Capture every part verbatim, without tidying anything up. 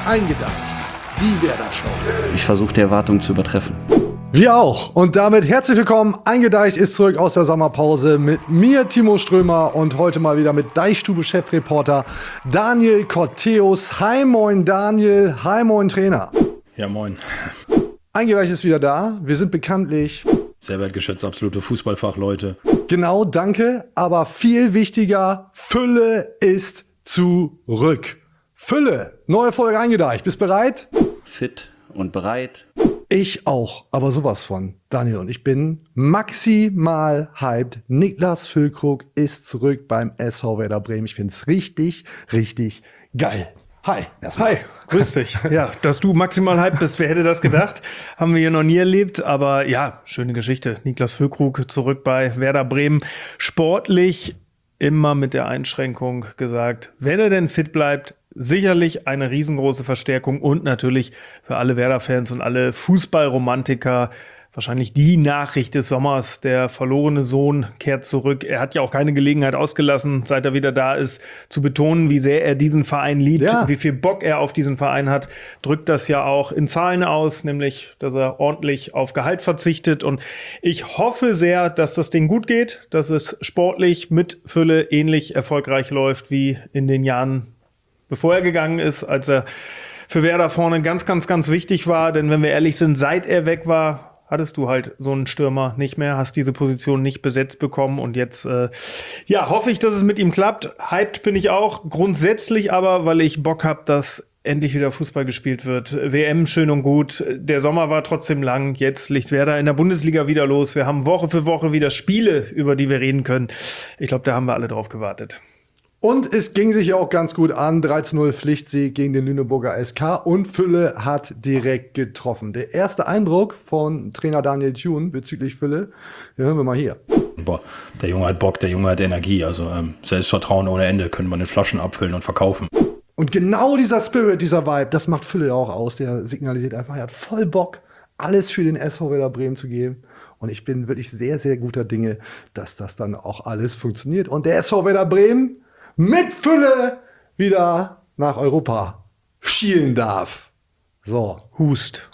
Eingedeicht, die Werder Show. Ich versuche die Erwartungen zu übertreffen. Wir auch. Und damit herzlich willkommen. Eingedeicht ist zurück aus der Sommerpause mit mir, Timo Strömer, und heute mal wieder mit Deichstube-Chefreporter Daniel Corteus. Hi moin Daniel, hi moin Trainer. Ja moin. Eingedeicht ist wieder da. Wir sind bekanntlich sehr wertgeschätzt, absolute Fußballfachleute. Genau, danke. Aber viel wichtiger, Fülle ist zurück. Fülle, neue Folge Eingedeicht. Bist bereit? Fit und bereit. Ich auch, aber sowas von. Daniel, und ich bin maximal hyped. Niklas Füllkrug ist zurück beim S V Werder Bremen. Ich find's richtig, richtig geil. Hi. Erstmal. Hi, grüß dich. Ja, dass du maximal hyped bist, wer hätte das gedacht? Haben wir hier noch nie erlebt, aber ja, schöne Geschichte. Niklas Füllkrug zurück bei Werder Bremen. Sportlich immer mit der Einschränkung gesagt, wenn er denn fit bleibt, sicherlich eine riesengroße Verstärkung und natürlich für alle Werder-Fans und alle Fußballromantiker wahrscheinlich die Nachricht des Sommers. Der verlorene Sohn kehrt zurück. Er hat ja auch keine Gelegenheit ausgelassen, seit er wieder da ist, zu betonen, wie sehr er diesen Verein liebt, ja. wie viel Bock er auf diesen Verein hat. Drückt das ja auch in Zahlen aus, nämlich, dass er ordentlich auf Gehalt verzichtet. Und ich hoffe sehr, dass das Ding gut geht, dass es sportlich mit Fülle ähnlich erfolgreich läuft wie in den Jahren, bevor er gegangen ist, als er für Werder vorne ganz, ganz, ganz wichtig war. Denn wenn wir ehrlich sind, seit er weg war, hattest du halt so einen Stürmer nicht mehr, hast diese Position nicht besetzt bekommen. Und jetzt, äh, ja, hoffe ich, dass es mit ihm klappt. Hyped bin ich auch, grundsätzlich aber, weil ich Bock habe, dass endlich wieder Fußball gespielt wird. W M schön und gut. Der Sommer war trotzdem lang. Jetzt liegt Werder in der Bundesliga wieder los. Wir haben Woche für Woche wieder Spiele, über die wir reden können. Ich glaube, da haben wir alle drauf gewartet. Und es ging sich ja auch ganz gut an. drei zu null Pflichtsieg gegen den Lüneburger S K. Und Fülle hat direkt getroffen. Der erste Eindruck von Trainer Daniel Thune bezüglich Fülle, den hören wir mal hier. Boah, der Junge hat Bock, der Junge hat Energie. Also ähm, Selbstvertrauen ohne Ende, können wir in Flaschen abfüllen und verkaufen. Und genau dieser Spirit, dieser Vibe, das macht Fülle auch aus. Der signalisiert einfach, er hat voll Bock, alles für den S V Werder Bremen zu geben. Und ich bin wirklich sehr, sehr guter Dinge, dass das dann auch alles funktioniert. Und der S V Werder Bremen mit Fülle wieder nach Europa schielen darf. So. Hust.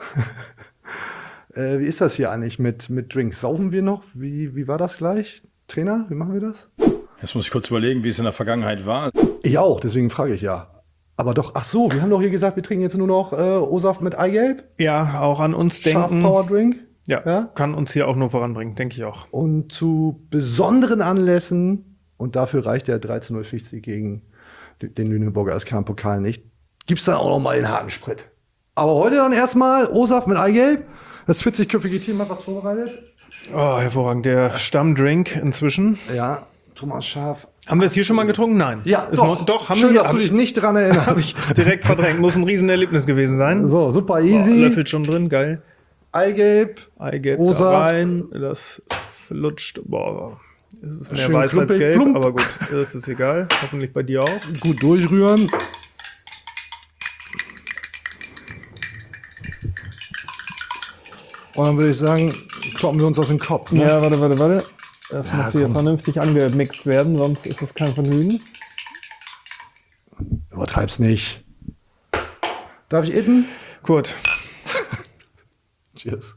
äh, wie ist das hier eigentlich mit, mit Drinks? Saufen wir noch? Wie, wie war das gleich? Trainer, wie machen wir das? Jetzt muss ich kurz überlegen, wie es in der Vergangenheit war. Ich auch, deswegen frage ich ja. Aber doch, ach so, wir haben doch hier gesagt, wir trinken jetzt nur noch äh, O-Saft mit Eigelb. Ja, auch an uns Scharf denken. Power Drink. Ja, Ja, kann uns hier auch nur voranbringen, denke ich auch. Und zu besonderen Anlässen, und dafür reicht der drei zu null Pflichtsieg gegen den Lüneburger S K im Pokal nicht, gibt es dann auch noch mal den harten Sprit. Aber heute dann erstmal O-Saft mit Eigelb. Das vierzigköpfige Team hat was vorbereitet. Oh, hervorragend. Der Stammdrink inzwischen. Ja, Thomas Schaaf. Haben wir es hier schon mal getrunken? Nein. Ja, Ist doch. Noch, doch, haben Schön, wir dass du dich nicht dran erinnerst. Habe ich direkt verdrängt. Muss ein Riesenerlebnis gewesen sein. So, super Oh, easy. Löffel schon drin, geil. Eigelb. Eigelb da O-Saft. rein, das flutscht. Boah, es ist mehr Schön weiß als klumpig, gelb, plump. aber gut, das ist egal. Hoffentlich bei dir auch. Gut durchrühren. Und dann würde ich sagen, kloppen wir uns aus dem Kopf. Ne? Ja, warte, warte, warte. Das Ja, muss hier komm. vernünftig angemixt werden, sonst ist das kein Vergnügen. Übertreib's nicht. Darf ich itten? Gut. Cheers.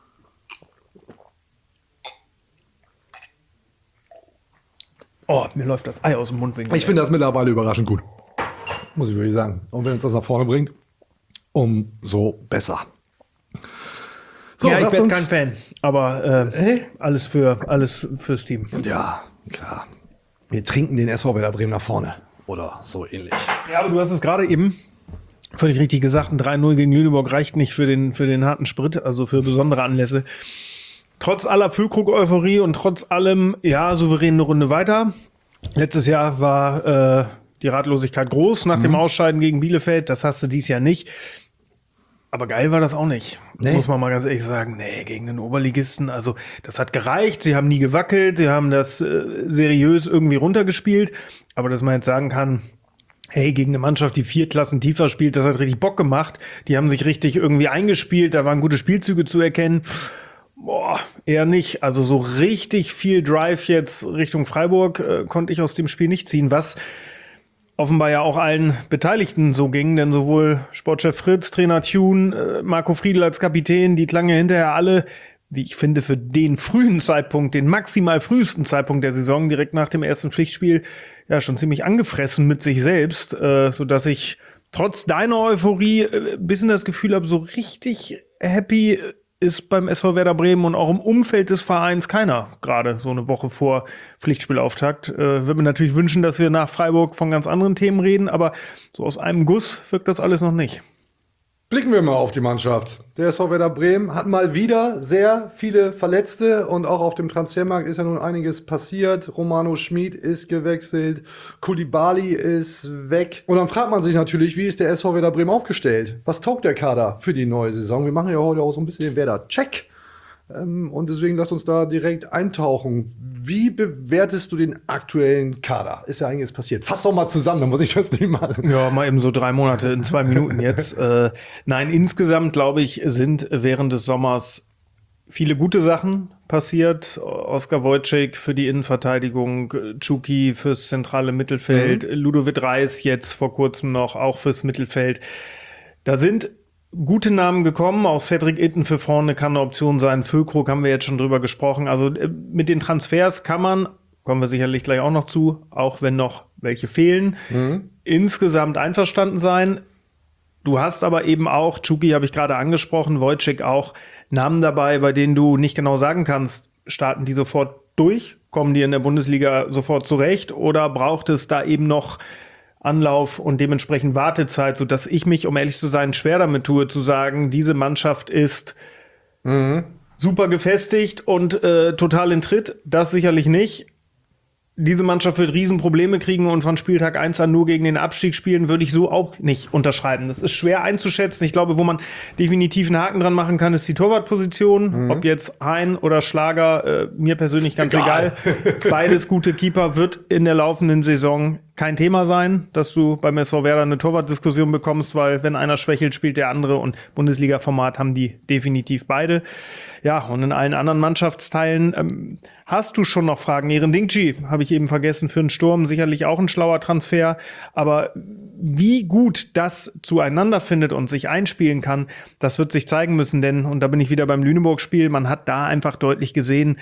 Oh, mir läuft das Ei aus dem Mundwinkel. Ich finde das mittlerweile überraschend gut. Muss ich wirklich sagen. Und wenn uns das nach vorne bringt, umso besser. So, ja, ich lass bin uns- kein Fan, aber äh, Hey? alles für alles fürs Team. Ja, klar. Wir trinken den S V Werder Bremen nach vorne. Oder so ähnlich. Ja, aber du hast es gerade eben völlig richtig gesagt. Ein drei null gegen Lüneburg reicht nicht für den, für den harten Sprit, also für besondere Anlässe. Trotz aller Füllkrug-Euphorie und trotz allem, ja, souverän eine Runde weiter. Letztes Jahr war äh, die Ratlosigkeit groß nach dem Ausscheiden gegen Bielefeld. Das hast du dieses Jahr nicht. Aber geil war das auch nicht, Nee. muss man mal ganz ehrlich sagen. Nee, gegen den Oberligisten, also das hat gereicht. Sie haben nie gewackelt, sie haben das äh, seriös irgendwie runtergespielt. Aber dass man jetzt sagen kann, hey, gegen eine Mannschaft, die vier Klassen tiefer spielt, das hat richtig Bock gemacht. Die haben sich richtig irgendwie eingespielt, da waren gute Spielzüge zu erkennen. Boah, eher nicht. Also so richtig viel Drive jetzt Richtung Freiburg äh, konnte ich aus dem Spiel nicht ziehen, was offenbar ja auch allen Beteiligten so ging, denn sowohl Sportchef Fritz, Trainer Thune, äh, Marco Friedl als Kapitän, die klangen ja hinterher alle, wie ich finde, für den frühen Zeitpunkt, den maximal frühesten Zeitpunkt der Saison, direkt nach dem ersten Pflichtspiel, ja schon ziemlich angefressen mit sich selbst, äh, sodass ich trotz deiner Euphorie äh, ein bisschen das Gefühl habe, so richtig happy ist beim S V Werder Bremen und auch im Umfeld des Vereins keiner, gerade so eine Woche vor Pflichtspielauftakt. Äh, würde mir natürlich wünschen, dass wir nach Freiburg von ganz anderen Themen reden, aber so aus einem Guss wirkt das alles noch nicht. Blicken wir mal auf die Mannschaft. Der S V Werder Bremen hat mal wieder sehr viele Verletzte und auch auf dem Transfermarkt ist ja nun einiges passiert. Romano Schmid ist gewechselt, Koulibaly ist weg. Und dann fragt man sich natürlich, wie ist der S V Werder Bremen aufgestellt? Was taugt der Kader für die neue Saison? Wir machen ja heute auch so ein bisschen den Werder-Check. Und deswegen lass uns da direkt eintauchen. Wie bewertest du den aktuellen Kader? Ist ja einiges passiert. Fass doch mal zusammen, dann muss ich das nicht machen. Ja, mal eben so drei Monate in zwei Minuten jetzt. äh, nein, insgesamt, glaube ich, sind während des Sommers viele gute Sachen passiert. Oskar Wojcik für die Innenverteidigung, Chucky fürs zentrale Mittelfeld, mhm. Ludovic Reis jetzt vor kurzem noch auch fürs Mittelfeld. Da sind gute Namen gekommen, auch Cedric Itten für vorne kann eine Option sein, Füllkrug haben wir jetzt schon drüber gesprochen, also mit den Transfers kann man, kommen wir sicherlich gleich auch noch zu, auch wenn noch welche fehlen, mhm. insgesamt einverstanden sein. Du hast aber eben auch, Chucky habe ich gerade angesprochen, Wojcik auch, Namen dabei, bei denen du nicht genau sagen kannst, starten die sofort durch, kommen die in der Bundesliga sofort zurecht oder braucht es da eben noch Anlauf und dementsprechend Wartezeit, sodass ich mich, um ehrlich zu sein, schwer damit tue, zu sagen, diese Mannschaft ist mhm. super gefestigt und äh, total in Tritt. Das sicherlich nicht. Diese Mannschaft wird Riesenprobleme kriegen und von Spieltag eins an nur gegen den Abstieg spielen, würde ich so auch nicht unterschreiben. Das ist schwer einzuschätzen. Ich glaube, wo man definitiv einen Haken dran machen kann, ist die Torwartposition. Mhm. Ob jetzt Hein oder Schlager, äh, mir persönlich ganz egal. egal. Beides gute Keeper, wird in der laufenden Saison kein Thema sein, dass du beim S V Werder eine Torwartdiskussion bekommst, weil wenn einer schwächelt, spielt der andere und Bundesliga-Format haben die definitiv beide. Ja, und in allen anderen Mannschaftsteilen ähm, hast du schon noch Fragen. Eren Dingchi habe ich eben vergessen für den Sturm, sicherlich auch ein schlauer Transfer, aber wie gut das zueinander findet und sich einspielen kann, das wird sich zeigen müssen, denn, und da bin ich wieder beim Lüneburg-Spiel, man hat da einfach deutlich gesehen,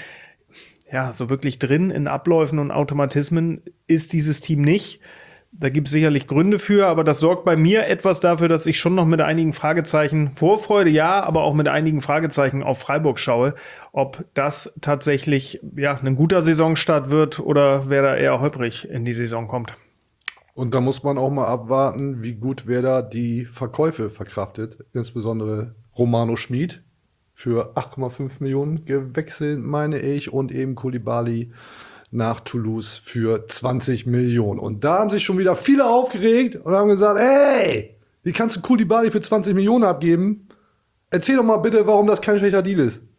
ja, so wirklich drin in Abläufen und Automatismen ist dieses Team nicht. Da gibt es sicherlich Gründe für, aber das sorgt bei mir etwas dafür, dass ich schon noch mit einigen Fragezeichen, Vorfreude ja, aber auch mit einigen Fragezeichen auf Freiburg schaue, ob das tatsächlich ja ein guter Saisonstart wird oder wer da eher holprig in die Saison kommt. Und da muss man auch mal abwarten, wie gut wer da die Verkäufe verkraftet, insbesondere Romano Schmid. Für acht Komma fünf Millionen gewechselt, meine ich, und eben Koulibaly nach Toulouse für zwanzig Millionen. Und da haben sich schon wieder viele aufgeregt und haben gesagt, hey, wie kannst du Koulibaly für zwanzig Millionen abgeben? Erzähl doch mal bitte, warum das kein schlechter Deal ist.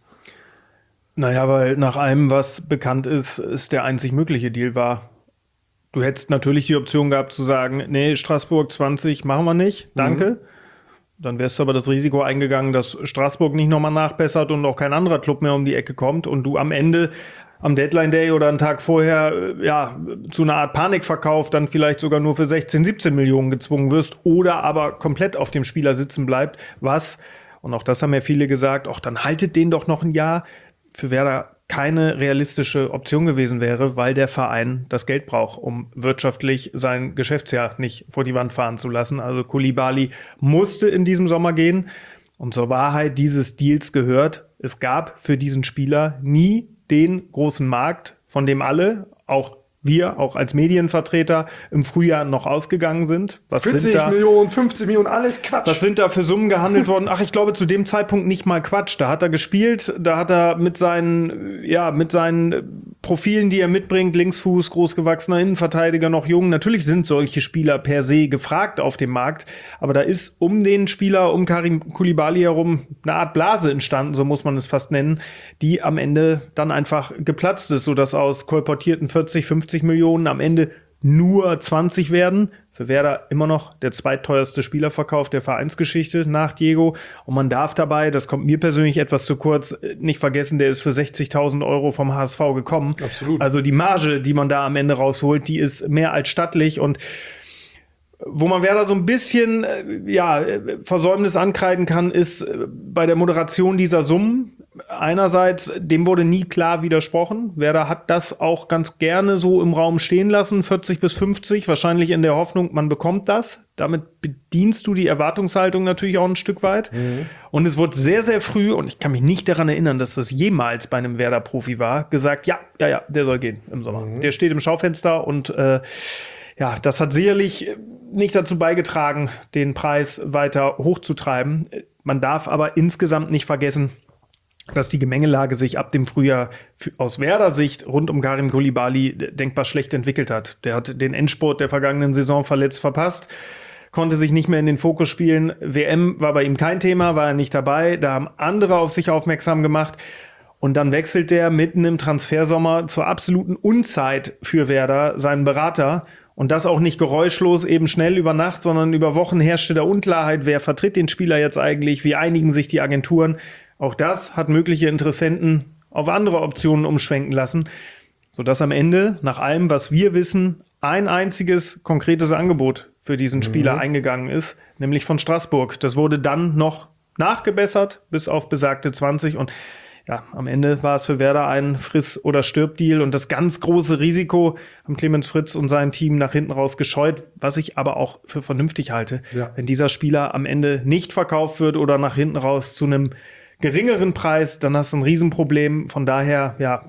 Naja, weil nach allem, was bekannt ist, ist der einzig mögliche Deal war. Du hättest natürlich die Option gehabt zu sagen, nee, Straßburg zwanzig machen wir nicht, danke. Mhm. Dann wärst du aber das Risiko eingegangen, dass Straßburg nicht nochmal nachbessert und auch kein anderer Club mehr um die Ecke kommt und du am Ende am Deadline Day oder einen Tag vorher ja zu einer Art Panikverkauf dann vielleicht sogar nur für sechzehn, siebzehn Millionen gezwungen wirst oder aber komplett auf dem Spieler sitzen bleibt, was, und auch das haben ja viele gesagt, ach, dann haltet den doch noch ein Jahr, für Werder keine realistische Option gewesen wäre, weil der Verein das Geld braucht, um wirtschaftlich sein Geschäftsjahr nicht vor die Wand fahren zu lassen. Also Koulibaly musste in diesem Sommer gehen. Und zur Wahrheit dieses Deals gehört, es gab für diesen Spieler nie den großen Markt, von dem alle, auch wir, auch als Medienvertreter, im Frühjahr noch ausgegangen sind. Was vierzig sind da, Millionen, fünfzig Millionen, alles Quatsch. Was sind da für Summen gehandelt worden? Ach, ich glaube, zu dem Zeitpunkt nicht mal Quatsch. Da hat er gespielt, da hat er mit seinen, ja, mit seinen Profilen, die er mitbringt, Linksfuß, großgewachsener Innenverteidiger, noch jung. Natürlich sind solche Spieler per se gefragt auf dem Markt, aber da ist um den Spieler, um Karim Koulibaly herum eine Art Blase entstanden, so muss man es fast nennen, die am Ende dann einfach geplatzt ist, sodass aus kolportierten vierzig, fünfzig Millionen am Ende nur zwanzig werden. Für Werder immer noch der zweitteuerste Spielerverkauf der Vereinsgeschichte nach Diego. Und man darf dabei, das kommt mir persönlich etwas zu kurz, nicht vergessen, der ist für sechzigtausend Euro vom H S V gekommen. Absolut. Also die Marge, die man da am Ende rausholt, die ist mehr als stattlich. Und Wo man Werder so ein bisschen äh, ja, Versäumnis ankreiden kann, ist äh, bei der Moderation dieser Summen. Einerseits, dem wurde nie klar widersprochen. Werder hat das auch ganz gerne so im Raum stehen lassen, vierzig bis fünfzig, wahrscheinlich in der Hoffnung, man bekommt das. Damit bedienst du die Erwartungshaltung natürlich auch ein Stück weit. Mhm. Und es wurde sehr, sehr früh, und ich kann mich nicht daran erinnern, dass das jemals bei einem Werder-Profi war, gesagt, ja, ja, ja, der soll gehen im Sommer. Mhm. Der steht im Schaufenster und äh, ja, das hat sicherlich nicht dazu beigetragen, den Preis weiter hochzutreiben. Man darf aber insgesamt nicht vergessen, dass die Gemengelage sich ab dem Frühjahr aus Werder-Sicht rund um Karim Koulibaly denkbar schlecht entwickelt hat. Der hat den Endspurt der vergangenen Saison verletzt verpasst, konnte sich nicht mehr in den Fokus spielen. W M war bei ihm kein Thema, war er nicht dabei. Da haben andere auf sich aufmerksam gemacht. Und dann wechselt der mitten im Transfersommer zur absoluten Unzeit für Werder seinen Berater. Und das auch nicht geräuschlos eben schnell über Nacht, sondern über Wochen herrschte da Unklarheit. Wer vertritt den Spieler jetzt eigentlich? Wie einigen sich die Agenturen? Auch das hat mögliche Interessenten auf andere Optionen umschwenken lassen, sodass am Ende, nach allem, was wir wissen, ein einziges konkretes Angebot für diesen Spieler mhm. eingegangen ist, nämlich von Straßburg. Das wurde dann noch nachgebessert bis auf besagte zwanzig und ja, am Ende war es für Werder ein Friss- oder Stirb-Deal und das ganz große Risiko haben Clemens Fritz und sein Team nach hinten raus gescheut, was ich aber auch für vernünftig halte. Ja. Wenn dieser Spieler am Ende nicht verkauft wird oder nach hinten raus zu einem geringeren Preis, dann hast du ein Riesenproblem. Von daher, ja,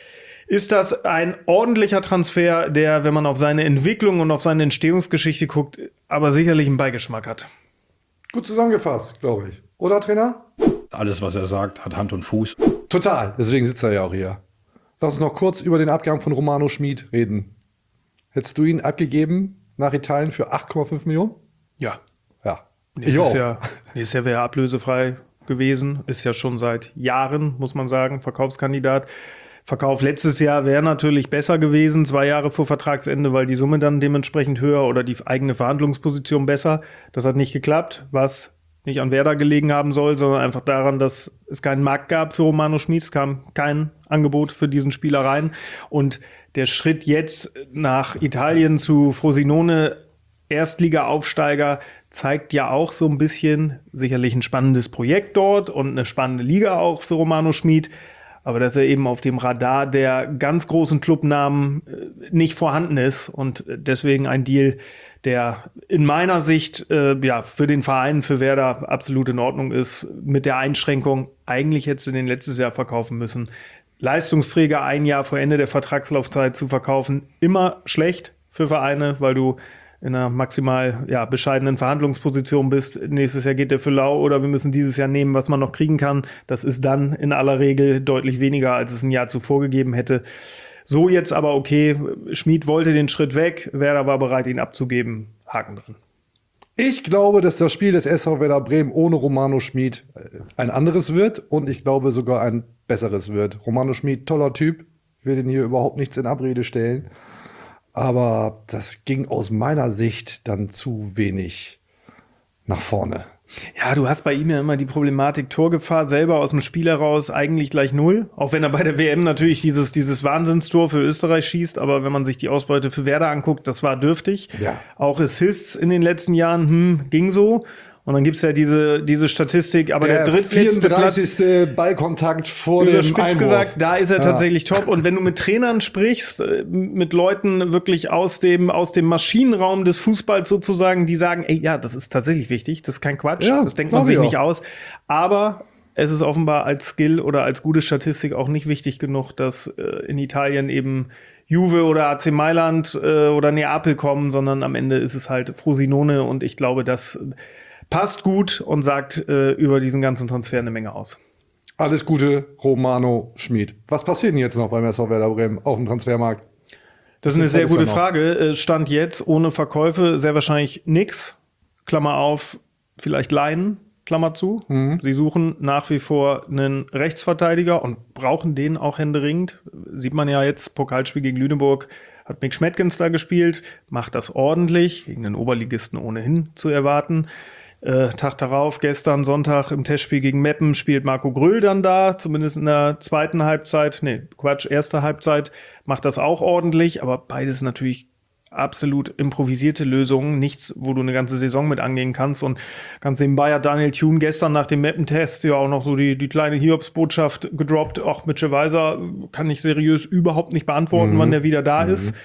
ist das ein ordentlicher Transfer, der, wenn man auf seine Entwicklung und auf seine Entstehungsgeschichte guckt, aber sicherlich einen Beigeschmack hat. Gut zusammengefasst, glaube ich. Oder, Trainer? Alles, was er sagt, hat Hand und Fuß. Total, deswegen sitzt er ja auch hier. Lass uns noch kurz über den Abgang von Romano Schmid reden. Hättest du ihn abgegeben nach Italien für acht Komma fünf Millionen? Ja. Ja. Ich ist ja, ist ja wer ablösefrei gewesen, ist ja schon seit Jahren, muss man sagen, Verkaufskandidat. Verkauf letztes Jahr wäre natürlich besser gewesen, zwei Jahre vor Vertragsende, weil die Summe dann dementsprechend höher oder die eigene Verhandlungsposition besser. Das hat nicht geklappt, was nicht an Werder gelegen haben soll, sondern einfach daran, dass es keinen Markt gab für Romano Schmid. Es kam kein Angebot für diesen Spieler rein. Und der Schritt jetzt nach Italien zu Frosinone, Erstliga-Aufsteiger, zeigt ja auch so ein bisschen, sicherlich ein spannendes Projekt dort und eine spannende Liga auch für Romano Schmid, aber dass er eben auf dem Radar der ganz großen Clubnamen nicht vorhanden ist und deswegen ein Deal, der in meiner Sicht äh, ja für den Verein, für Werder absolut in Ordnung ist, mit der Einschränkung, eigentlich hättest du den letztes Jahr verkaufen müssen. Leistungsträger ein Jahr vor Ende der Vertragslaufzeit zu verkaufen, immer schlecht für Vereine, weil du in einer maximal ja, bescheidenen Verhandlungsposition bist. Nächstes Jahr geht der für lau oder wir müssen dieses Jahr nehmen, was man noch kriegen kann. Das ist dann in aller Regel deutlich weniger, als es ein Jahr zuvor gegeben hätte. So jetzt aber okay, Schmid wollte den Schritt weg, Werder war bereit, ihn abzugeben. Haken dran. Ich glaube, dass das Spiel des S V Werder Bremen ohne Romano Schmid ein anderes wird und ich glaube sogar ein besseres wird. Romano Schmid, toller Typ. Ich will den hier überhaupt nichts in Abrede stellen. Aber das ging aus meiner Sicht dann zu wenig nach vorne. Ja, du hast bei ihm ja immer die Problematik Torgefahr selber aus dem Spiel heraus eigentlich gleich null. Auch wenn er bei der W M natürlich dieses, dieses Wahnsinnstor für Österreich schießt. Aber wenn man sich die Ausbeute für Werder anguckt, das war dürftig. Ja. Auch Assists in den letzten Jahren, hm, ging so. Und dann gibt's ja diese, diese Statistik, aber der, der drittletzte vierunddreißigste Ballkontakt vor dem Einwurf. Gesagt, da ist er ja. tatsächlich top. Und wenn du mit Trainern sprichst, mit Leuten wirklich aus dem, aus dem Maschinenraum des Fußballs sozusagen, die sagen, ey, ja, das ist tatsächlich wichtig, das ist kein Quatsch, ja, das denkt man sich nicht aus. Aber es ist offenbar als Skill oder als gute Statistik auch nicht wichtig genug, dass äh, in Italien eben Juve oder A C Mailand äh, oder Neapel kommen, sondern am Ende ist es halt Frosinone und ich glaube, dass passt gut und sagt äh, über diesen ganzen Transfer eine Menge aus. Alles Gute, Romano Schmid. Was passiert denn jetzt noch beim S V Werder Bremen auf dem Transfermarkt? Das ist eine sehr gute Frage. Stand jetzt ohne Verkäufe sehr wahrscheinlich nix. Klammer auf, vielleicht Leihen, Klammer zu. Mhm. Sie suchen nach wie vor einen Rechtsverteidiger und brauchen den auch händeringend. Sieht man ja jetzt, Pokalspiel gegen Lüneburg hat Mick Schmettgens da gespielt, macht das ordentlich, gegen den Oberligisten ohnehin zu erwarten. Äh, Tag darauf, gestern Sonntag im Testspiel gegen Meppen, spielt Marco Gröll dann da, zumindest in der zweiten Halbzeit, nee, Quatsch, erste Halbzeit, macht das auch ordentlich, aber beides natürlich absolut improvisierte Lösungen, nichts, wo du eine ganze Saison mit angehen kannst. Und ganz nebenbei hat Daniel Thune gestern nach dem Mappentest ja auch noch so die, die kleine Hiobsbotschaft gedroppt. Auch Mitchell Weiser kann ich seriös überhaupt nicht beantworten, mhm. wann der wieder da mhm. ist.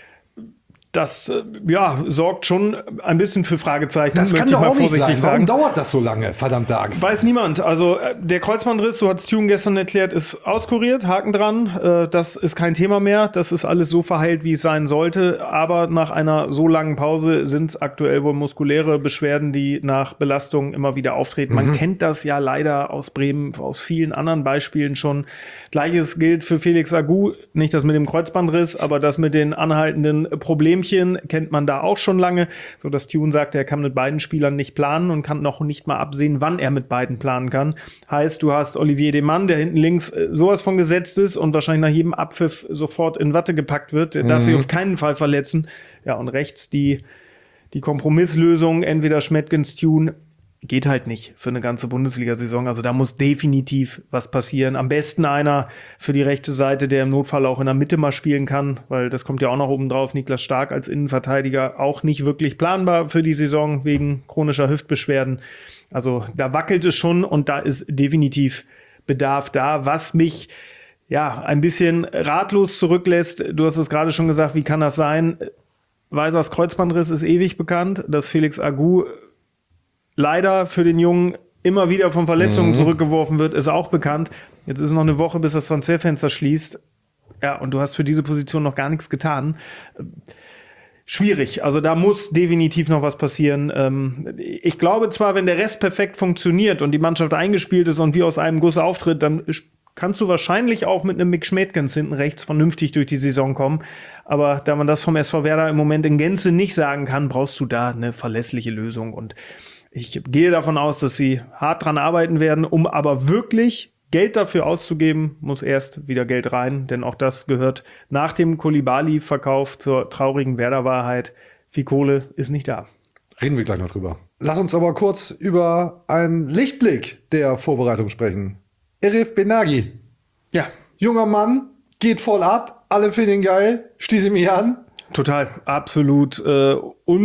Das ja, sorgt schon ein bisschen für Fragezeichen. Das kann doch auch nicht sein. Warum dauert das so lange? Verdammte Angst. Weiß niemand. Also der Kreuzbandriss, so hat es Thune gestern erklärt, ist auskuriert, Haken dran. Das ist kein Thema mehr. Das ist alles so verheilt, wie es sein sollte. Aber nach einer so langen Pause sind es aktuell wohl muskuläre Beschwerden, die nach Belastung immer wieder auftreten. Mhm. Man kennt das ja leider aus Bremen, aus vielen anderen Beispielen schon. Gleiches gilt für Felix Agu. Nicht das mit dem Kreuzbandriss, aber das mit den anhaltenden Problemen kennt man da auch schon lange, so dass Thune sagt, er kann mit beiden Spielern nicht planen und kann noch nicht mal absehen, wann er mit beiden planen kann. Heißt, du hast Olivier Demann, der hinten links äh, sowas von gesetzt ist und wahrscheinlich nach jedem Abpfiff sofort in Watte gepackt wird. Der mhm. darf sich auf keinen Fall verletzen. Ja, und rechts die, die Kompromisslösung, entweder Schmettgens, Thune, geht halt nicht für eine ganze Bundesliga-Saison. Also da muss definitiv was passieren. Am besten einer für die rechte Seite, der im Notfall auch in der Mitte mal spielen kann, weil das kommt ja auch noch oben drauf. Niklas Stark als Innenverteidiger auch nicht wirklich planbar für die Saison wegen chronischer Hüftbeschwerden. Also da wackelt es schon und da ist definitiv Bedarf da, was mich ja ein bisschen ratlos zurücklässt. Du hast es gerade schon gesagt, wie kann das sein? Weisers Kreuzbandriss ist ewig bekannt, dass Felix Agu leider für den Jungen immer wieder von Verletzungen mhm. zurückgeworfen wird, ist auch bekannt. Jetzt ist noch eine Woche, bis das Transferfenster schließt. Ja, und du hast für diese Position noch gar nichts getan. Schwierig. Also da muss definitiv noch was passieren. Ich glaube zwar, wenn der Rest perfekt funktioniert und die Mannschaft eingespielt ist und wie aus einem Guss auftritt, dann kannst du wahrscheinlich auch mit einem Mick Schmettgens hinten rechts vernünftig durch die Saison kommen. Aber da man das vom S V Werder im Moment in Gänze nicht sagen kann, brauchst du da eine verlässliche Lösung. Und ich gehe davon aus, dass sie hart dran arbeiten werden, um aber wirklich Geld dafür auszugeben, muss erst wieder Geld rein, denn auch das gehört nach dem Koulibaly-Verkauf zur traurigen Werder-Wahrheit. Viel Kohle ist nicht da. Reden wir gleich noch drüber. Lass uns aber kurz über einen Lichtblick der Vorbereitung sprechen. Erif Benagi. Ja. Junger Mann, geht voll ab, alle finden ihn geil, schließe mich an. Total, absolut äh,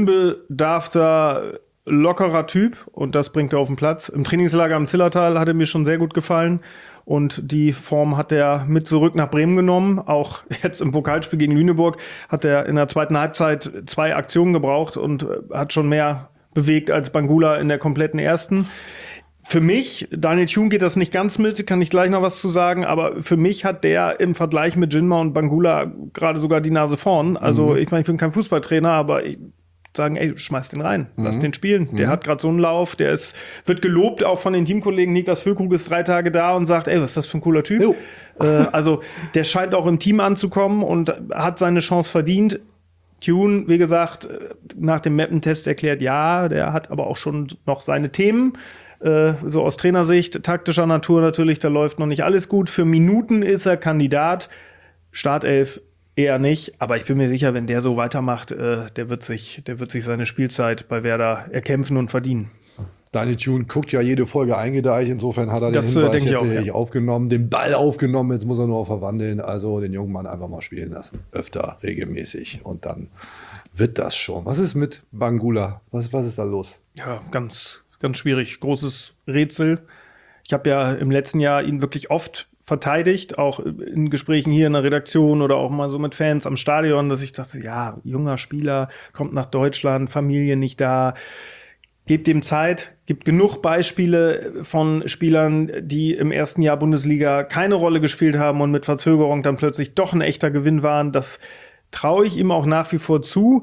unbedarfter, lockerer Typ und das bringt er auf den Platz. Im Trainingslager am Zillertal hat er mir schon sehr gut gefallen und die Form hat er mit zurück nach Bremen genommen. Auch jetzt im Pokalspiel gegen Lüneburg hat er in der zweiten Halbzeit zwei Aktionen gebraucht und hat schon mehr bewegt als Bangula in der kompletten ersten. Für mich, Daniel Thune geht das nicht ganz mit, kann ich gleich noch was zu sagen, aber für mich hat der im Vergleich mit Jinma und Bangula gerade sogar die Nase vorn. Also mhm. ich meine, ich bin kein Fußballtrainer, aber ich sagen, ey, schmeiß den rein, mhm. lass den spielen. Der mhm. hat gerade so einen Lauf, der ist, wird gelobt, auch von den Teamkollegen. Niklas Füllkrug ist drei Tage da und sagt, ey, was ist das für ein cooler Typ? Äh, also der scheint auch im Team anzukommen und hat seine Chance verdient. Thune, wie gesagt, nach dem Mappentest erklärt, ja, der hat aber auch schon noch seine Themen. Äh, so aus Trainersicht, taktischer Natur natürlich, da läuft noch nicht alles gut. Für Minuten ist er Kandidat. Startelf eher nicht, aber ich bin mir sicher, wenn der so weitermacht, äh, der wird sich, der wird sich seine Spielzeit bei Werder erkämpfen und verdienen. Daniel Thune guckt ja jede Folge eingedeicht, insofern hat er das, den Hinweis äh, jetzt auch, ja. ja. aufgenommen, den Ball aufgenommen, jetzt muss er nur verwandeln, also den jungen Mann einfach mal spielen lassen, öfter, regelmäßig und dann wird das schon. Was ist mit Bangula? Was, was ist da los? Ja, ganz, ganz schwierig, großes Rätsel. Ich habe ja im letzten Jahr ihn wirklich oft verteidigt, auch in Gesprächen hier in der Redaktion oder auch mal so mit Fans am Stadion, dass ich dachte, ja, junger Spieler, kommt nach Deutschland, Familie nicht da, gebt dem Zeit, gibt genug Beispiele von Spielern, die im ersten Jahr Bundesliga keine Rolle gespielt haben und mit Verzögerung dann plötzlich doch ein echter Gewinn waren. Das traue ich ihm auch nach wie vor zu.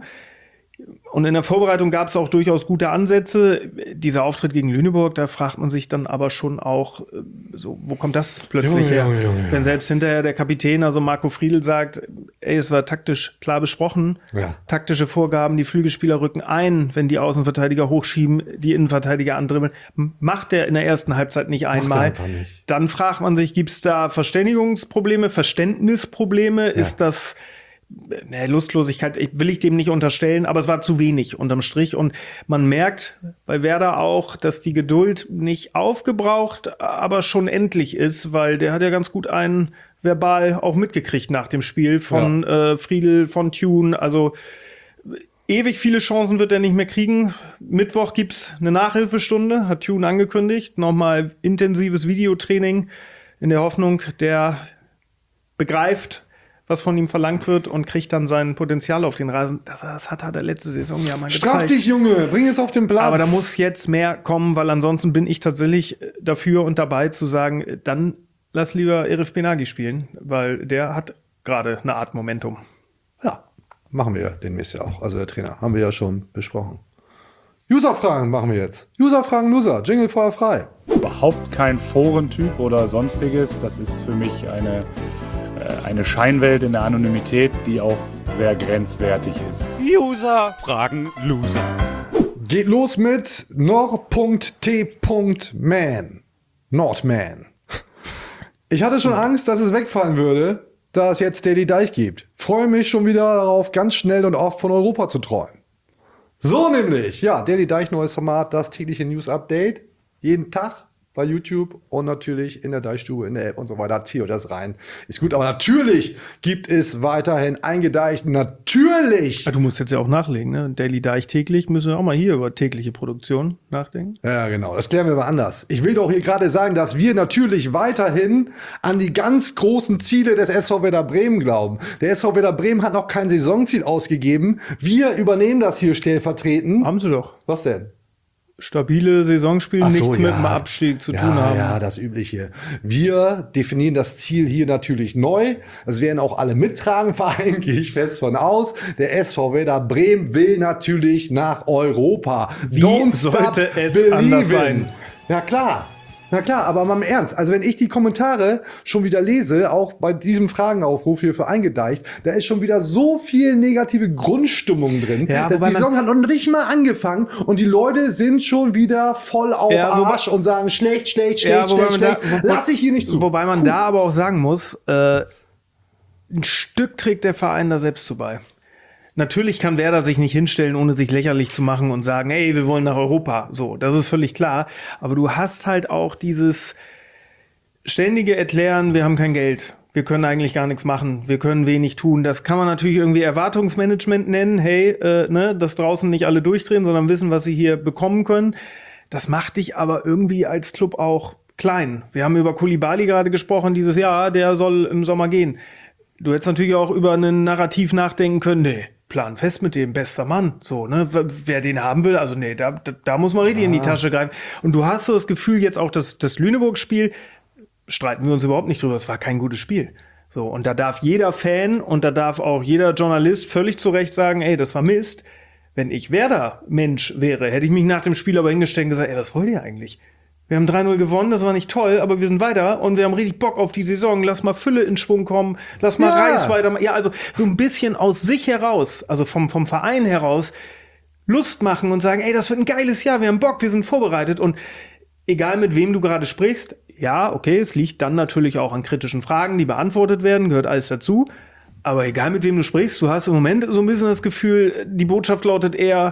Und in der Vorbereitung gab es auch durchaus gute Ansätze. Dieser Auftritt gegen Lüneburg, da fragt man sich dann aber schon auch, so, wo kommt das plötzlich Junge, her? Junge, Junge, Wenn selbst hinterher der Kapitän, also Marco Friedl, sagt, ey, es war taktisch klar besprochen. Ja. Taktische Vorgaben, die Flügelspieler rücken ein, wenn die Außenverteidiger hochschieben, die Innenverteidiger andribbeln. Macht der in der ersten Halbzeit nicht einmal. Nicht. Dann fragt man sich, gibt es da Verständigungsprobleme, Verständnisprobleme? Ja. Ist das Ne, Lustlosigkeit will ich dem nicht unterstellen, aber es war zu wenig unterm Strich. Und man merkt bei Werder auch, dass die Geduld nicht aufgebraucht, aber schon endlich ist, weil der hat ja ganz gut einen verbal auch mitgekriegt nach dem Spiel von ja. äh, Friedl, von Thune. Also ewig viele Chancen wird er nicht mehr kriegen. Mittwoch gibt's eine Nachhilfestunde, hat Thune angekündigt. Nochmal intensives Videotraining in der Hoffnung, der begreift, was von ihm verlangt wird und kriegt dann sein Potenzial auf den Rasen. Das, das hat er der letzte Saison ja mal gezeigt. Straff dich, Junge, bring es auf den Platz. Aber da muss jetzt mehr kommen, weil ansonsten bin ich tatsächlich dafür und dabei zu sagen, dann lass lieber Erif Benagi spielen, weil der hat gerade eine Art Momentum. Ja, machen wir den Mist ja auch. Also der Trainer, haben wir ja schon besprochen. User-Fragen machen wir jetzt. User-Fragen, Loser, Jingle vorher frei. Überhaupt kein Forentyp oder sonstiges. Das ist für mich eine, äh, eine Scheinwelt in der Anonymität, die auch sehr grenzwertig ist. User fragen Loser. Geht los mit nor.t.man. Nordman. Ich hatte schon Angst, dass es wegfallen würde, da es jetzt Daily Deich gibt. Freue mich schon wieder darauf, ganz schnell und oft von Europa zu träumen. So nämlich, ja, Daily Deich, neues Format, das tägliche News-Update. Jeden Tag bei YouTube und natürlich in der Deichstube, in der App und so weiter. Zieht euch das rein. Ist gut, aber natürlich gibt es weiterhin eingedeicht. Natürlich! Ja, du musst jetzt ja auch nachlegen, ne? Daily Deich täglich, müssen wir auch mal hier über tägliche Produktion nachdenken. Ja, genau. Das klären wir mal anders. Ich will doch hier gerade sagen, dass wir natürlich weiterhin an die ganz großen Ziele des S V Werder Bremen glauben. Der S V Werder Bremen hat noch kein Saisonziel ausgegeben. Wir übernehmen das hier stellvertretend. Haben sie doch. Was denn? Stabile Saisonspiele, Ach so, nichts ja. mit dem Abstieg zu ja, tun haben. Ja, das Übliche. Wir definieren das Ziel hier natürlich neu. Das werden auch alle mittragen, Verein, gehe ich fest von aus. Der S V Werder Bremen will natürlich nach Europa. Wie Don't sollte stop es believing. anders sein? Ja, klar. Na klar, aber mal im Ernst. Also wenn ich die Kommentare schon wieder lese, auch bei diesem Fragenaufruf hier für eingedeicht, da ist schon wieder so viel negative Grundstimmung drin. Ja, die Saison hat noch nicht mal angefangen und die Leute sind schon wieder voll auf Ja, wobei- Arsch und sagen schlecht, schlecht, schlecht, Ja, wobei schlecht, man schlecht. da- wo- Lass ich hier nicht zu. Wobei man da aber auch sagen muss, äh, ein Stück trägt der Verein da selbst zu bei. Natürlich kann Werder sich nicht hinstellen, ohne sich lächerlich zu machen und sagen, hey, wir wollen nach Europa. So, das ist völlig klar. Aber du hast halt auch dieses ständige Erklären, wir haben kein Geld. Wir können eigentlich gar nichts machen. Wir können wenig tun. Das kann man natürlich irgendwie Erwartungsmanagement nennen. Hey, äh, ne, dass draußen nicht alle durchdrehen, sondern wissen, was sie hier bekommen können. Das macht dich aber irgendwie als Club auch klein. Wir haben über Koulibaly gerade gesprochen, dieses Jahr, der soll im Sommer gehen. Du hättest natürlich auch über ein Narrativ nachdenken können, nee, plan fest mit dem, bester Mann, so, ne, wer den haben will, also nee, da, da, da muss man richtig in die Tasche greifen. Und du hast so das Gefühl, jetzt auch das, das Lüneburg-Spiel, streiten wir uns überhaupt nicht drüber, es war kein gutes Spiel. So, und da darf jeder Fan und da darf auch jeder Journalist völlig zu Recht sagen, ey, das war Mist. Wenn ich Werder-Mensch wäre, hätte ich mich nach dem Spiel aber hingestellt und gesagt, ey, was wollt ihr eigentlich? Wir haben drei null gewonnen, das war nicht toll, aber wir sind weiter und wir haben richtig Bock auf die Saison. Lass mal Fülle in Schwung kommen, lass mal Ja. Reis weiter. Ja, also so ein bisschen aus sich heraus, also vom, vom Verein heraus, Lust machen und sagen, ey, das wird ein geiles Jahr, wir haben Bock, wir sind vorbereitet. Und egal mit wem du gerade sprichst, ja, okay, es liegt dann natürlich auch an kritischen Fragen, die beantwortet werden, gehört alles dazu. Aber egal mit wem du sprichst, du hast im Moment so ein bisschen das Gefühl, die Botschaft lautet eher,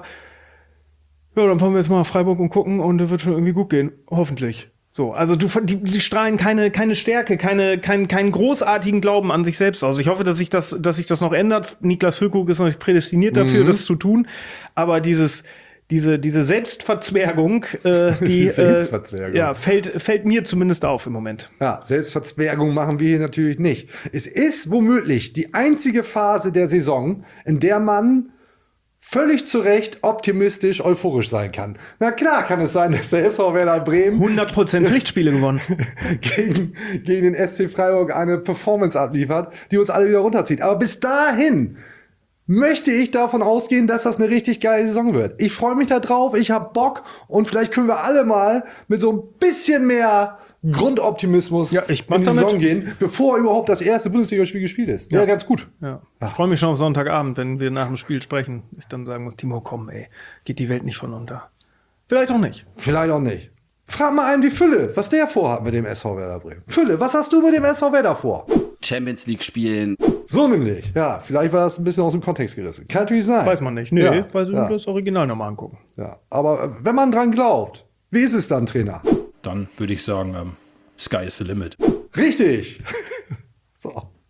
ja, dann fahren wir jetzt mal nach Freiburg und gucken und es wird schon irgendwie gut gehen. Hoffentlich. So, also du, die, sie strahlen keine, keine Stärke, keine, keinen, keinen großartigen Glauben an sich selbst aus. Ich hoffe, dass sich das, dass sich das noch ändert. Niklas Füllkrug ist noch nicht prädestiniert dafür, Mhm. das zu tun. Aber dieses, diese, diese Selbstverzwergung, äh, die, äh, Selbstverzwergung. ja, fällt, fällt mir zumindest auf im Moment. Ja, Selbstverzwergung machen wir hier natürlich nicht. Es ist womöglich die einzige Phase der Saison, in der man völlig zu Recht optimistisch, euphorisch sein kann. Na klar kann es sein, dass der S V Werder Bremen hundert Prozent Pflichtspiele gewonnen. gegen, gegen den S C Freiburg eine Performance abliefert, die uns alle wieder runterzieht. Aber bis dahin möchte ich davon ausgehen, dass das eine richtig geile Saison wird. Ich freue mich da drauf, ich habe Bock und vielleicht können wir alle mal mit so ein bisschen mehr Grundoptimismus Ja, ich mach in die damit. Saison gehen, bevor überhaupt das erste Bundesligaspiel gespielt ist. Ja, Ja. ganz gut. Ja. Ich freue mich schon auf Sonntagabend, wenn wir nach dem Spiel sprechen. Ich dann sagen muss, Timo, komm, ey, geht die Welt nicht von unter. Vielleicht auch nicht. Vielleicht auch nicht. Frag mal einen wie Fülle, was der vorhat mit dem S V Werder Bremen. Fülle, was hast du mit dem S V Werder vor? Champions League spielen. So nämlich. Ja, vielleicht war das ein bisschen aus dem Kontext gerissen. Kann natürlich sein. Weiß man nicht. Nee, Ja, weil sie ja. das Original nochmal angucken. Ja, aber äh, wenn man dran glaubt, wie ist es dann, Trainer? Dann würde ich sagen, ähm, Sky is the limit. Richtig. So.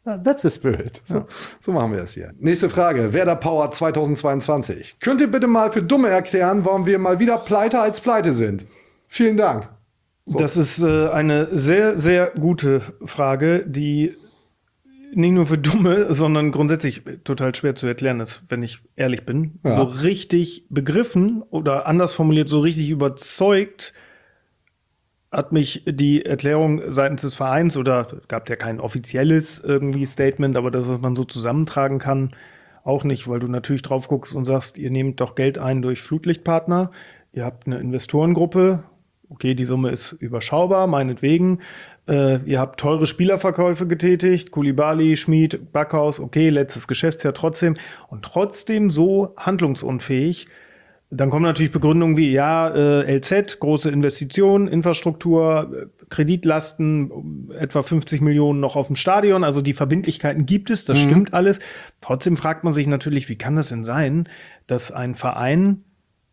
That's the spirit. So, so machen wir das hier. Nächste Frage. Werder Power zweitausendzweiundzwanzig. Könnt ihr bitte mal für Dumme erklären, warum wir mal wieder pleite als pleite sind? Vielen Dank. So. Das ist äh, eine sehr, sehr gute Frage, die nicht nur für Dumme, sondern grundsätzlich total schwer zu erklären ist, wenn ich ehrlich bin. Ja. So richtig begriffen oder anders formuliert, so richtig überzeugt hat mich die Erklärung seitens des Vereins, oder gab ja kein offizielles irgendwie Statement, aber das, was man so zusammentragen kann, auch nicht, weil du natürlich drauf guckst und sagst, ihr nehmt doch Geld ein durch Flutlichtpartner, ihr habt eine Investorengruppe, okay, die Summe ist überschaubar, meinetwegen, äh, ihr habt teure Spielerverkäufe getätigt, Koulibaly, Schmid, Backhaus, okay, letztes Geschäftsjahr trotzdem, und trotzdem so handlungsunfähig. Dann kommen natürlich Begründungen wie, ja, äh, L Z, große Investitionen, Infrastruktur, äh, Kreditlasten, etwa fünfzig Millionen noch auf dem Stadion. Also die Verbindlichkeiten gibt es, das Mhm. stimmt alles. Trotzdem fragt man sich natürlich, wie kann das denn sein, dass ein Verein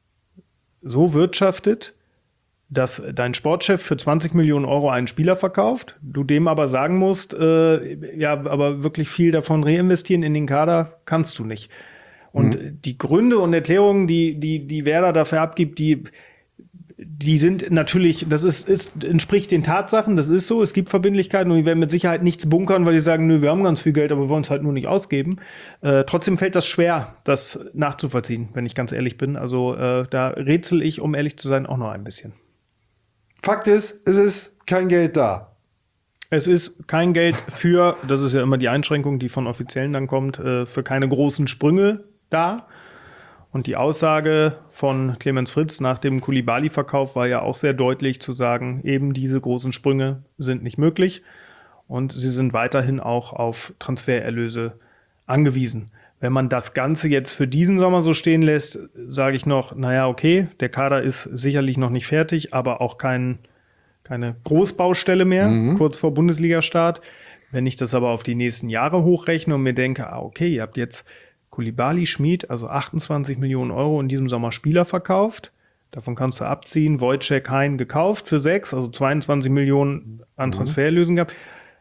so wirtschaftet, dass dein Sportchef für zwanzig Millionen Euro einen Spieler verkauft, du dem aber sagen musst, äh, ja, aber wirklich viel davon reinvestieren in den Kader kannst du nicht. Und mhm. die Gründe und Erklärungen, die, die, die Werder dafür abgibt, die, die sind natürlich, das ist, ist, entspricht den Tatsachen, das ist so, es gibt Verbindlichkeiten und die werden mit Sicherheit nichts bunkern, weil die sagen, nö, wir haben ganz viel Geld, aber wir wollen es halt nur nicht ausgeben. Äh, trotzdem fällt das schwer, das nachzuvollziehen, wenn ich ganz ehrlich bin. Also äh, da rätsel ich, um ehrlich zu sein, auch noch ein bisschen. Fakt ist, es ist kein Geld da. Es ist kein Geld für, das ist ja immer die Einschränkung, die von Offiziellen dann kommt, äh, für keine großen Sprünge da. Und die Aussage von Clemens Fritz nach dem Koulibaly-Verkauf war ja auch sehr deutlich zu sagen, eben diese großen Sprünge sind nicht möglich und sie sind weiterhin auch auf Transfererlöse angewiesen. Wenn man das Ganze jetzt für diesen Sommer so stehen lässt, sage ich noch, naja, okay, der Kader ist sicherlich noch nicht fertig, aber auch kein, keine Großbaustelle mehr, mhm. kurz vor Bundesliga-Start. Wenn ich das aber auf die nächsten Jahre hochrechne und mir denke, ah, okay, ihr habt jetzt Koulibaly, Schmid, also achtundzwanzig Millionen Euro in diesem Sommer Spieler verkauft. Davon kannst du abziehen. Wojciech, Hein gekauft für sechs, also zweiundzwanzig Millionen an Transfererlösen gehabt.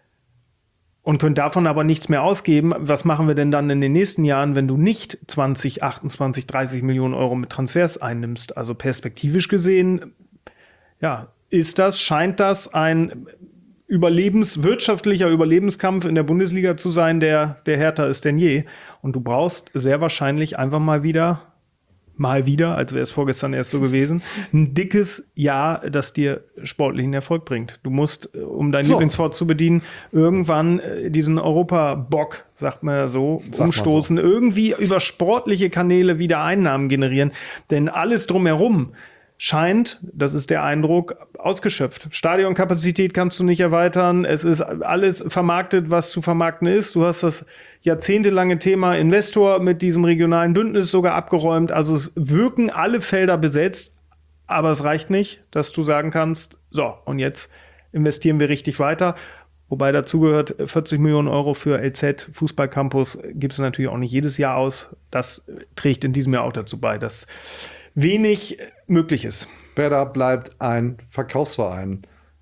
Und könnt davon aber nichts mehr ausgeben. Was machen wir denn dann in den nächsten Jahren, wenn du nicht zwanzig, achtundzwanzig, dreißig Millionen Euro mit Transfers einnimmst? Also perspektivisch gesehen, ja, ist das, scheint das ein Überlebens, wirtschaftlicher Überlebenskampf in der Bundesliga zu sein, der, der härter ist denn je. Und du brauchst sehr wahrscheinlich einfach mal wieder, mal wieder, als wäre es vorgestern erst so gewesen, ein dickes Jahr, das dir sportlichen Erfolg bringt. Du musst, um dein So. Lieblingswort zu bedienen, irgendwann äh, diesen Europa-Bock, sagt man ja so, Sagt man umstoßen, irgendwie über sportliche Kanäle wieder Einnahmen generieren. Denn alles drumherum scheint, das ist der Eindruck, ausgeschöpft. Stadionkapazität kannst du nicht erweitern. Es ist alles vermarktet, was zu vermarkten ist. Du hast das jahrzehntelange Thema Investor mit diesem regionalen Bündnis sogar abgeräumt. Also es wirken alle Felder besetzt, aber es reicht nicht, dass du sagen kannst, so, und jetzt investieren wir richtig weiter. Wobei dazu gehört, vierzig Millionen Euro für L Z Fußballcampus gibt es natürlich auch nicht jedes Jahr aus. Das trägt in diesem Jahr auch dazu bei, dass wenig möglich ist. Werder bleibt ein Verkaufsverein.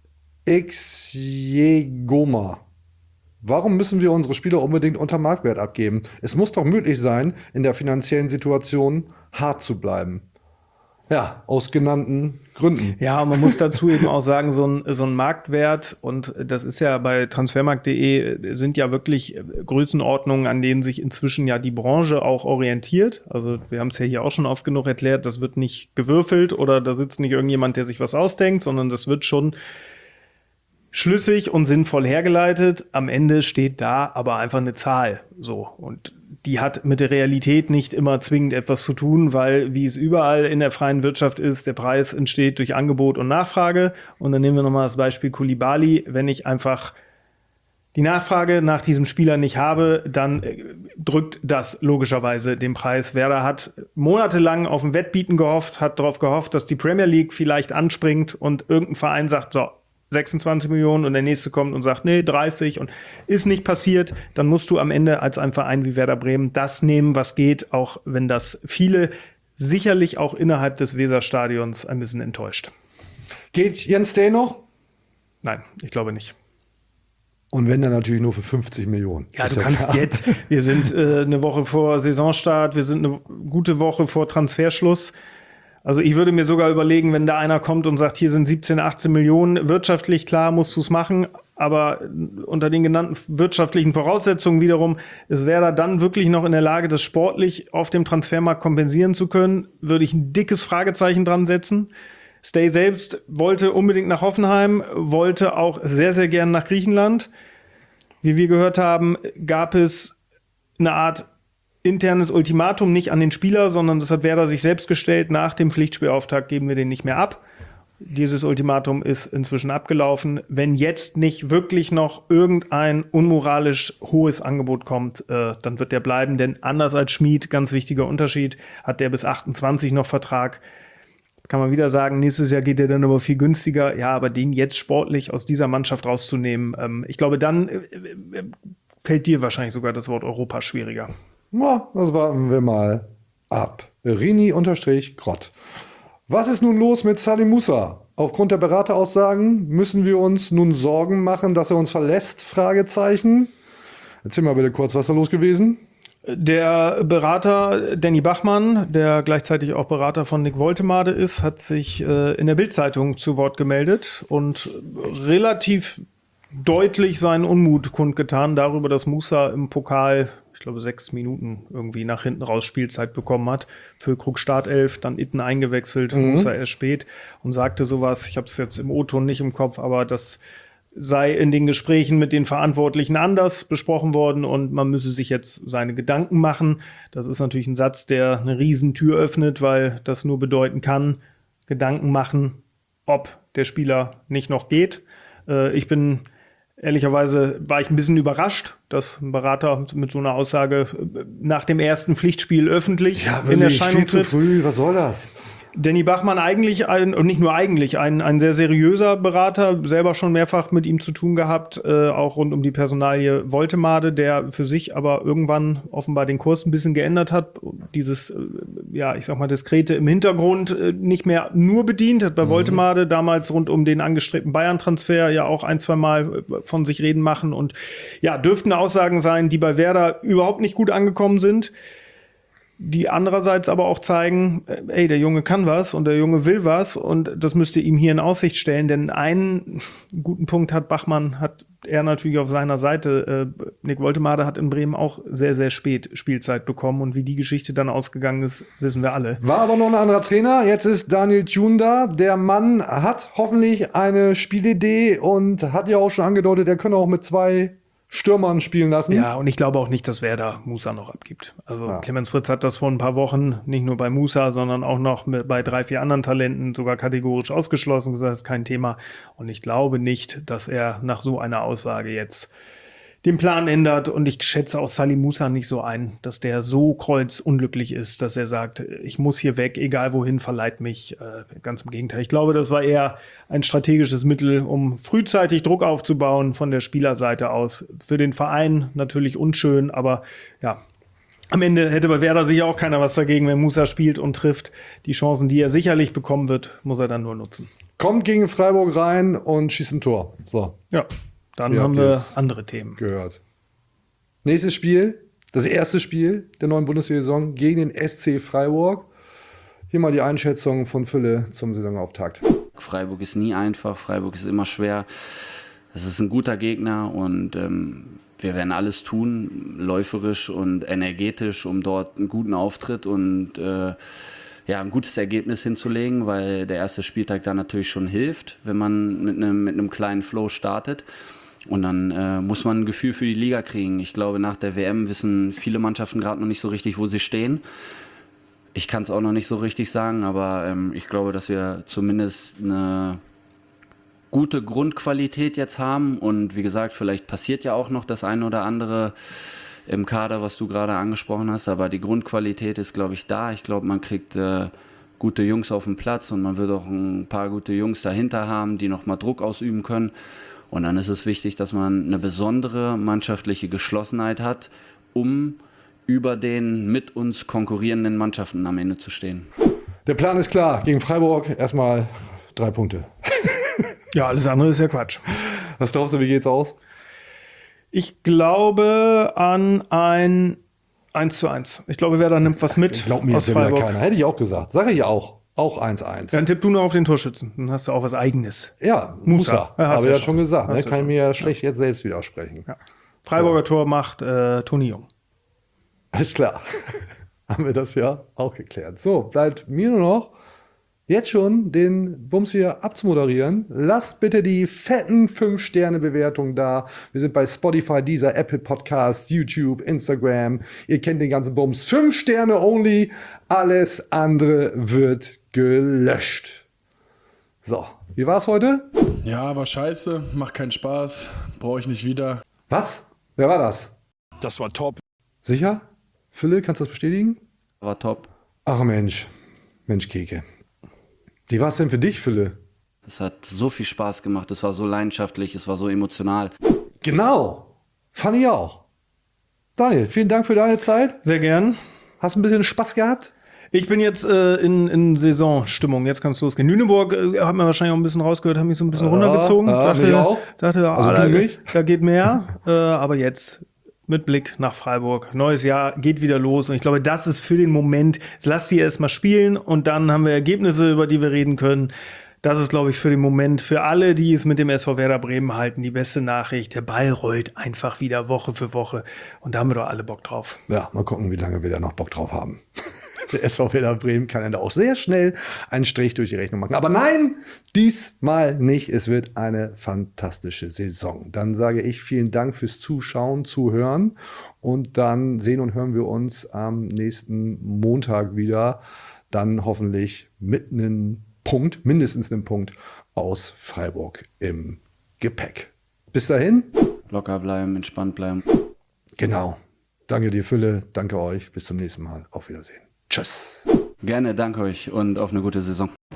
Xjegoma. Warum müssen wir unsere Spieler unbedingt unter Marktwert abgeben? Es muss doch möglich sein, in der finanziellen Situation hart zu bleiben. Ja, aus genannten Gründen. Ja, und man muss dazu eben auch sagen, so ein, so ein Marktwert, und das ist ja bei transfermarkt punkt de, sind ja wirklich Größenordnungen, an denen sich inzwischen ja die Branche auch orientiert. Also wir haben es ja hier auch schon oft genug erklärt, das wird nicht gewürfelt oder da sitzt nicht irgendjemand, der sich was ausdenkt, sondern das wird schon schlüssig und sinnvoll hergeleitet. Am Ende steht da aber einfach eine Zahl. So, und die hat mit der Realität nicht immer zwingend etwas zu tun, weil, wie es überall in der freien Wirtschaft ist, der Preis entsteht durch Angebot und Nachfrage. Und dann nehmen wir nochmal das Beispiel Koulibaly. Wenn ich einfach die Nachfrage nach diesem Spieler nicht habe, dann drückt das logischerweise den Preis. Werder hat monatelang auf ein Wettbieten gehofft, hat darauf gehofft, dass die Premier League vielleicht anspringt und irgendein Verein sagt, so, sechsundzwanzig Millionen, und der nächste kommt und sagt, nee, dreißig, und ist nicht passiert, dann musst du am Ende als ein Verein wie Werder Bremen das nehmen, was geht, auch wenn das viele sicherlich auch innerhalb des Weserstadions ein bisschen enttäuscht. Geht Jens Day noch? Nein, ich glaube nicht. Und wenn dann natürlich nur für fünfzig Millionen. Ja, Ist du kannst klar. jetzt, wir sind äh, eine Woche vor Saisonstart, wir sind eine gute Woche vor Transferschluss. Also ich würde mir sogar überlegen, wenn da einer kommt und sagt, hier sind siebzehn, achtzehn Millionen, wirtschaftlich klar musst du es machen, aber unter den genannten wirtschaftlichen Voraussetzungen wiederum, ist Werder dann wirklich noch in der Lage, das sportlich auf dem Transfermarkt kompensieren zu können, würde ich ein dickes Fragezeichen dran setzen. Stay selbst wollte unbedingt nach Hoffenheim, wollte auch sehr, sehr gern nach Griechenland. Wie wir gehört haben, gab es eine Art internes Ultimatum, nicht an den Spieler, sondern das hat Werder sich selbst gestellt. Nach dem Pflichtspielauftakt geben wir den nicht mehr ab. Dieses Ultimatum ist inzwischen abgelaufen. Wenn jetzt nicht wirklich noch irgendein unmoralisch hohes Angebot kommt, äh, dann wird der bleiben. Denn anders als Schmid, ganz wichtiger Unterschied, hat der bis achtundzwanzig noch Vertrag. Kann man wieder sagen, nächstes Jahr geht der dann aber viel günstiger. Ja, aber den jetzt sportlich aus dieser Mannschaft rauszunehmen, ähm, ich glaube, dann äh, äh, fällt dir wahrscheinlich sogar das Wort Europa schwieriger. Ja, das warten wir mal ab. Rini-Grott. Was ist nun los mit Salim Musa? Aufgrund der Berateraussagen müssen wir uns nun Sorgen machen, dass er uns verlässt? Fragezeichen. Erzähl mal bitte kurz, was ist da los gewesen? Der Berater Danny Bachmann, der gleichzeitig auch Berater von Nick Woltemade ist, hat sich äh, in der Bild-Zeitung zu Wort gemeldet und relativ deutlich seinen Unmut kundgetan darüber, dass Musa im Pokal, ich glaube, sechs Minuten irgendwie nach hinten raus Spielzeit bekommen hat. Für Krug Startelf, dann Itten eingewechselt, mhm. Musa erst spät und sagte sowas, ich habe es jetzt im O-Ton nicht im Kopf, aber das sei in den Gesprächen mit den Verantwortlichen anders besprochen worden und man müsse sich jetzt seine Gedanken machen. Das ist natürlich ein Satz, der eine Riesentür öffnet, weil das nur bedeuten kann, Gedanken machen, ob der Spieler nicht noch geht. Äh, ich bin ehrlicherweise, war ich ein bisschen überrascht, dass ein Berater mit so einer Aussage nach dem ersten Pflichtspiel öffentlich Ja, in wirklich, Erscheinung viel zu tritt. früh, was soll das? Danny Bachmann eigentlich, ein, und nicht nur eigentlich, ein, ein sehr seriöser Berater, selber schon mehrfach mit ihm zu tun gehabt, äh, auch rund um die Personalie Woltemade, der für sich aber irgendwann offenbar den Kurs ein bisschen geändert hat, dieses, äh, ja, ich sag mal, Diskrete im Hintergrund äh, nicht mehr nur bedient, hat bei mhm. Woltemade damals rund um den angestrebten Bayern-Transfer ja auch ein, zwei Mal von sich reden machen und ja, dürften Aussagen sein, die bei Werder überhaupt nicht gut angekommen sind, die andererseits aber auch zeigen, ey, der Junge kann was und der Junge will was und das müsst ihr ihm hier in Aussicht stellen, denn einen guten Punkt hat Bachmann, hat er natürlich auf seiner Seite. Äh, Nick Woltemade hat in Bremen auch sehr, sehr spät Spielzeit bekommen und wie die Geschichte dann ausgegangen ist, wissen wir alle. War aber noch ein anderer Trainer, jetzt ist Daniel Thun da. Der Mann hat hoffentlich eine Spielidee und hat ja auch schon angedeutet, er könne auch mit zwei Stürmern spielen lassen. Ja, und ich glaube auch nicht, dass Werder Musa noch abgibt. Also ja. Clemens Fritz hat das vor ein paar Wochen nicht nur bei Musa, sondern auch noch mit, bei drei, vier anderen Talenten sogar kategorisch ausgeschlossen, gesagt, das ist kein Thema. Und ich glaube nicht, dass er nach so einer Aussage jetzt den Plan ändert. Und ich schätze auch Salim Musa nicht so ein, dass der so kreuzunglücklich ist, dass er sagt, ich muss hier weg, egal wohin, verleiht mich. Äh, ganz im Gegenteil. Ich glaube, das war eher ein strategisches Mittel, um frühzeitig Druck aufzubauen von der Spielerseite aus. Für den Verein natürlich unschön, aber ja, am Ende hätte bei Werder sicher auch keiner was dagegen, wenn Musa spielt und trifft. Die Chancen, die er sicherlich bekommen wird, muss er dann nur nutzen. Kommt gegen Freiburg rein und schießt ein Tor. So. Ja. Dann Wie haben habt wir ihr's andere Themen. Gehört. Nächstes Spiel, das erste Spiel der neuen Bundesliga-Saison gegen den S C Freiburg. Hier mal die Einschätzung von Fülle zum Saisonauftakt. Freiburg ist nie einfach, Freiburg ist immer schwer. Es ist ein guter Gegner und ähm, wir werden alles tun, läuferisch und energetisch, um dort einen guten Auftritt und äh, ja, ein gutes Ergebnis hinzulegen, weil der erste Spieltag da natürlich schon hilft, wenn man mit einem, mit einem kleinen Flow startet. Und dann äh, muss man ein Gefühl für die Liga kriegen. Ich glaube, nach der W M wissen viele Mannschaften gerade noch nicht so richtig, wo sie stehen. Ich kann es auch noch nicht so richtig sagen, aber ähm, ich glaube, dass wir zumindest eine gute Grundqualität jetzt haben. Und wie gesagt, vielleicht passiert ja auch noch das eine oder andere im Kader, was du gerade angesprochen hast. Aber die Grundqualität ist, glaube ich, da. Ich glaube, man kriegt äh, gute Jungs auf den Platz und man wird auch ein paar gute Jungs dahinter haben, die nochmal Druck ausüben können. Und dann ist es wichtig, dass man eine besondere mannschaftliche Geschlossenheit hat, um über den mit uns konkurrierenden Mannschaften am Ende zu stehen. Der Plan ist klar. Gegen Freiburg erstmal drei Punkte. Ja, alles andere ist ja Quatsch. Was glaubst du, wie geht's aus? Ich glaube an ein eins zu eins. Ich glaube, Werder nimmt was mit Glaub mir aus jetzt ja wieder Freiburg. keiner. Hätte ich auch gesagt. Sage ich auch. Auch eins eins. Dann tipp du nur auf den Torschützen. Dann hast du auch was Eigenes. Ja, Musa. Musa. Ja, hast Habe du ja schon. schon gesagt. Ne? Hast du Kann ich schon. mir ja schlecht jetzt selbst widersprechen. Ja. Freiburger Tor macht äh, Toni Jung. Alles klar. Haben wir das ja auch geklärt. So, bleibt mir nur noch jetzt schon den Bums hier abzumoderieren. Lasst bitte die fetten fünf Sterne Bewertungen da. Wir sind bei Spotify, Deezer, Apple Podcasts, YouTube, Instagram. Ihr kennt den ganzen Bums. Fünf Sterne only. Alles andere wird gelöscht. So, wie war's heute? Ja, war scheiße, macht keinen Spaß, brauche ich nicht wieder. Was? Wer war das? Das war top. Sicher? Philipp, kannst du das bestätigen? War top. Ach Mensch. Mensch, Keke. Wie war es denn für dich, Philipp? Es hat so viel Spaß gemacht, es war so leidenschaftlich, es war so emotional. Genau. Fand ich auch. Daniel, vielen Dank für deine Zeit. Sehr gern. Hast ein bisschen Spaß gehabt? Ich bin jetzt äh, in, in Saisonstimmung. Jetzt kann es losgehen. Lüneburg äh, hat man wahrscheinlich auch ein bisschen rausgehört, hat mich so ein bisschen Ja, runtergezogen. ja, mich dachte, auch. dachte Also ah, du da, nicht? da geht mehr. äh, aber jetzt mit Blick nach Freiburg. Neues Jahr geht wieder los. Und ich glaube, das ist für den Moment, lass sie erst mal spielen und dann haben wir Ergebnisse, über die wir reden können. Das ist, glaube ich, für den Moment, für alle, die es mit dem S V Werder Bremen halten, die beste Nachricht. Der Ball rollt einfach wieder Woche für Woche. Und da haben wir doch alle Bock drauf. Ja, mal gucken, wie lange wir da noch Bock drauf haben. Der S V Werder Bremen kann dann auch sehr schnell einen Strich durch die Rechnung machen. Aber nein, diesmal nicht. Es wird eine fantastische Saison. Dann sage ich vielen Dank fürs Zuschauen, Zuhören. Und dann sehen und hören wir uns am nächsten Montag wieder. Dann hoffentlich mit einem Punkt, mindestens einem Punkt aus Freiburg im Gepäck. Bis dahin. Locker bleiben, entspannt bleiben. Genau. Danke dir, Fülle. Danke euch. Bis zum nächsten Mal. Auf Wiedersehen. Tschüss. Gerne, danke euch und auf eine gute Saison.